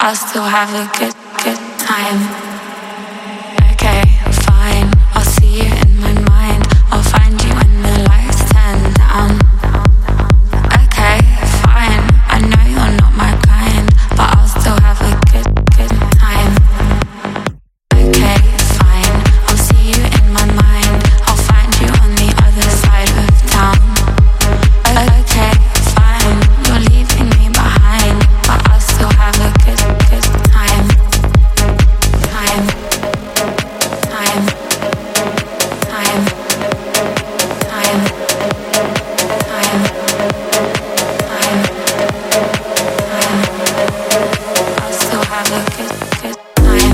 I'll still have a good time. Okay, fine, I'll see you in my mind. I'll find you when the lights turn down. Okay, fine, I know you're not my kind, but I'll still have a good time. Okay, fine, I'll see you in my mind. I'll find you on the other side of town. Okay, fine, you're leaving me behind, but I'll still have a good time. Time, time, time, time, time, time, time. I'll still have a good time.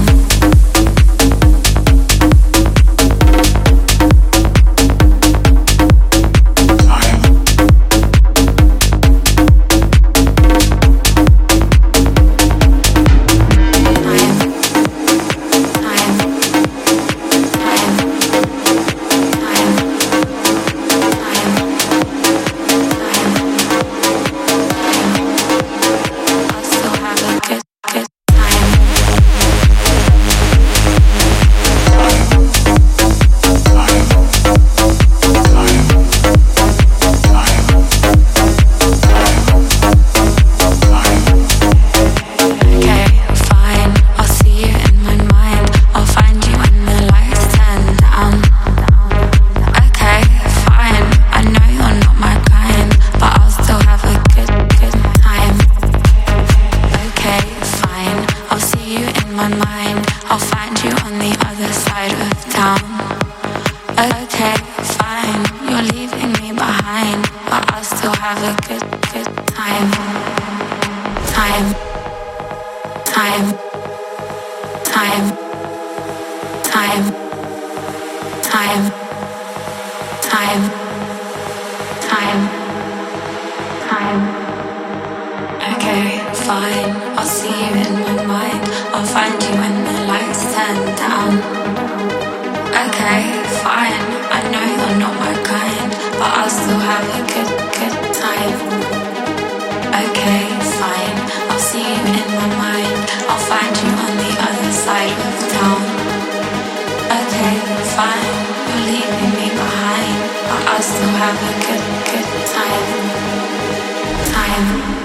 My mind, I'll find you on the other side of town. Okay, fine, you're leaving me behind, but I'll still have a good time. Time, time, time, time, time, time, time, time. Okay, fine, I'll see you in my mind. I'll find you when the lights turn down. Okay, fine, I know you're not my kind, but I'll still have a good time. Okay, fine, I'll see you in my mind. I'll find you on the other side of town. Okay, fine, you're leaving me behind, but I'll still have a good time. Time.